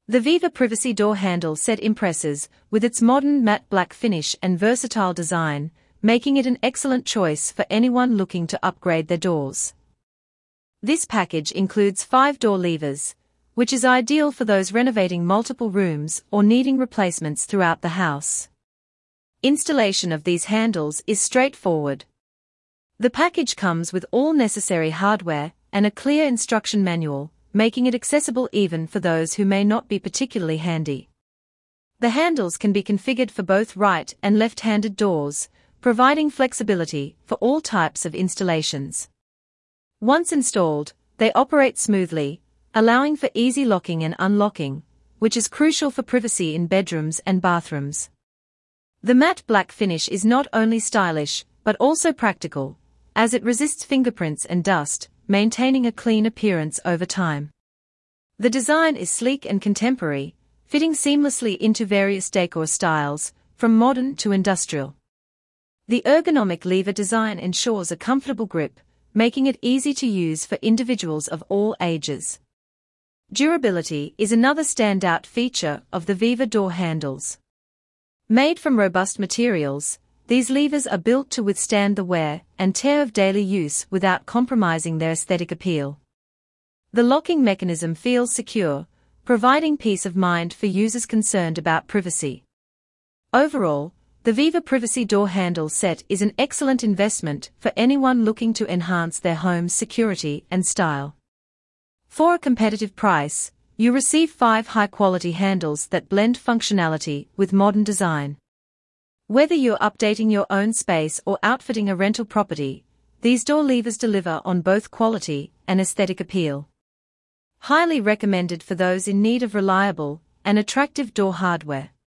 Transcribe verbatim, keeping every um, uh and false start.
The Viva Privacy Door Handle Set impresses with its modern matte black finish and versatile design, making it an excellent choice for anyone looking to upgrade their doors. This package includes five door levers, which is ideal for those renovating multiple rooms or needing replacements throughout the house. Installation of these handles is straightforward. The package comes with all necessary hardware and a clear instruction manual, making it accessible even for those who may not be particularly handy. The handles can be configured for both right and left-handed doors, providing flexibility for all types of installations. Once installed, they operate smoothly, allowing for easy locking and unlocking, which is crucial for privacy in bedrooms and bathrooms. The matte black finish is not only stylish, but also practical, as it resists fingerprints and dust, maintaining a clean appearance over time. The design is sleek and contemporary, fitting seamlessly into various decor styles, from modern to industrial. The ergonomic lever design ensures a comfortable grip, making it easy to use for individuals of all ages. Durability is another standout feature of the Viva door handles. Made from robust materials, these levers are built to withstand the wear and tear of daily use without compromising their aesthetic appeal. The locking mechanism feels secure, providing peace of mind for users concerned about privacy. Overall, the Viva Privacy Door Handle Set is an excellent investment for anyone looking to enhance their home's security and style. For a competitive price, you receive five high-quality handles that blend functionality with modern design. Whether you're updating your own space or outfitting a rental property, these door levers deliver on both quality and aesthetic appeal. Highly recommended for those in need of reliable and attractive door hardware.